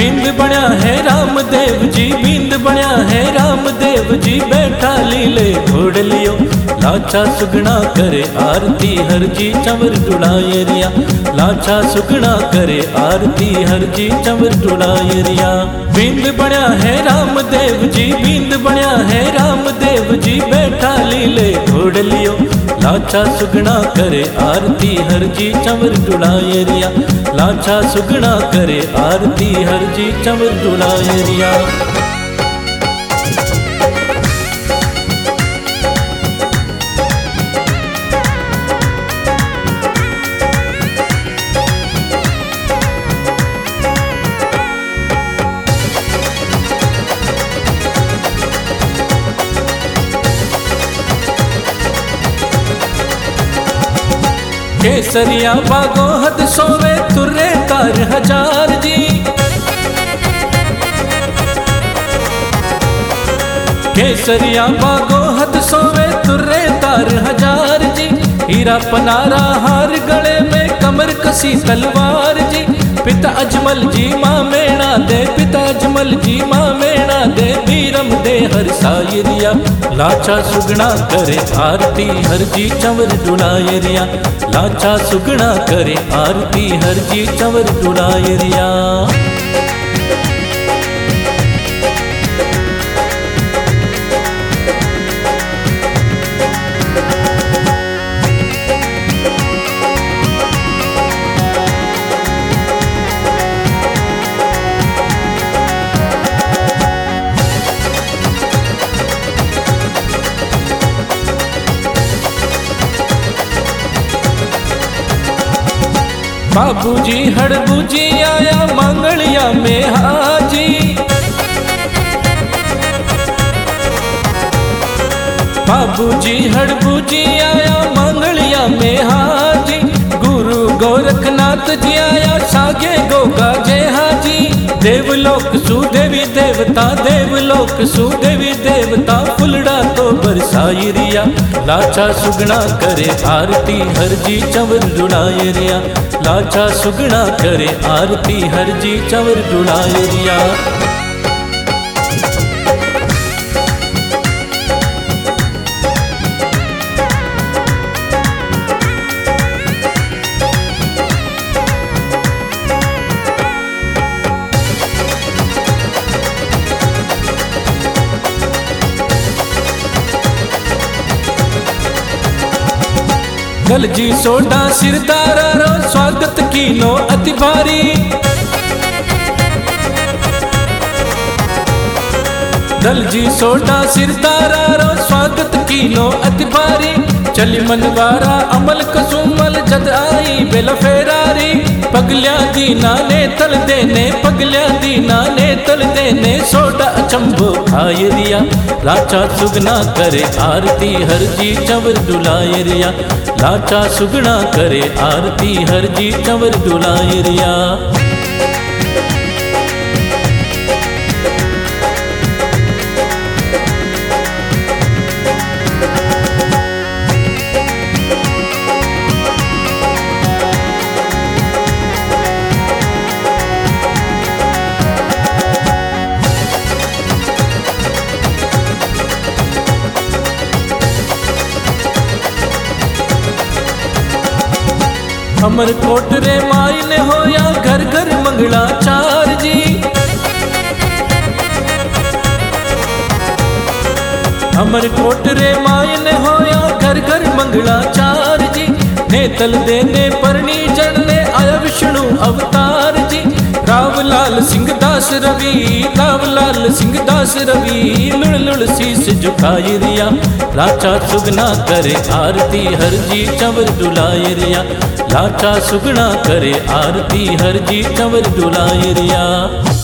बिंद बनया है रामदेव जी, बिंद बनया है रामदेव जी, बैठा लीले घोड़ लियो। लाचा सुगना करे आरती हर जी, चंवर डुलाए रिया। लाचा सुगना करे आरती हर जी, चंवर डुलाए रिया। बिंद बनया है रामदेव जी, बिंद बनया है रामदेव जी, बैठा लीले घोड़ लियो। लाचा सुगना करे आरती हर जी, चंवर डुलाए रिया। लाचा सुगना करे आरती हर जी, चंवर डुलाए रिया। केसरिया बागो हद सोवे तुर्रे तार हजार जी। केसरिया बागो हद सोवे तुर्रे तार हजार जी। हीरा पनारा हार गले में कमर कसी तलवार जी। पिता अजमल जी माँ मेणा दे, पिता अजमल जी माँ मेणा दे, बीरम दे हर सायरिया। लाचा सुगना करे आरती हर जी, चंवर डुलाए रिया। लाचा सुगना करे आरती हर जी, चंवर डुलाए रिया। बाबूजी हड़बूजी आया मंगलिया में हाजी। बाबूजी हड़बूजी आया मंगलिया में हाजी। गुरु गोरखनाथ जी आया सागे गोगा जय हाजी। देवलोक सुदेवी देवता, देवलोक सुदेवी देवता, फुलड़ा तो बरसाई रिया। लाचा सुगना करे आरती हर जी, चंवर डुलाए रिया। लाचा सुगना करे आरती हर जी, चंवर डुलाए रिया। गल जी सोडा सिरदारा रो स्वागत कीनो अति भारी। गल जी सोडा सिरदारा रो स्वागत कीनो अति भारी। चली मनवारा अमल कसुमल जद आई बेला फेरारी। पगलिया दीना ने तल देने, पगलिया दीना ने तल देने, सोडा अचंभो खाए रिया। लाचा सुगना करे आरती हर जी, चंवर डुलाए रिया। लाचा सुगना करे आरती हर जी, चंवर डुलाए रिया। अमर कोट रे माई ने होया घर घर मंगला चार जी। अमर कोट रे माई ने होया घर घर मंगला चार जी। नेतल देने परनी जड़ने आया विष्णु अवतार जी। रावलाल सिंह दास रवि, रावलाल सिंह दास रवि, लुड़ लुड़ शीस झुकाए रिया। लाचा सुगना करे आरती हर जी, चंवर डुलाए रिया। लाचा सुगना करे आरती हर जी, चंवर डुलाए रिया।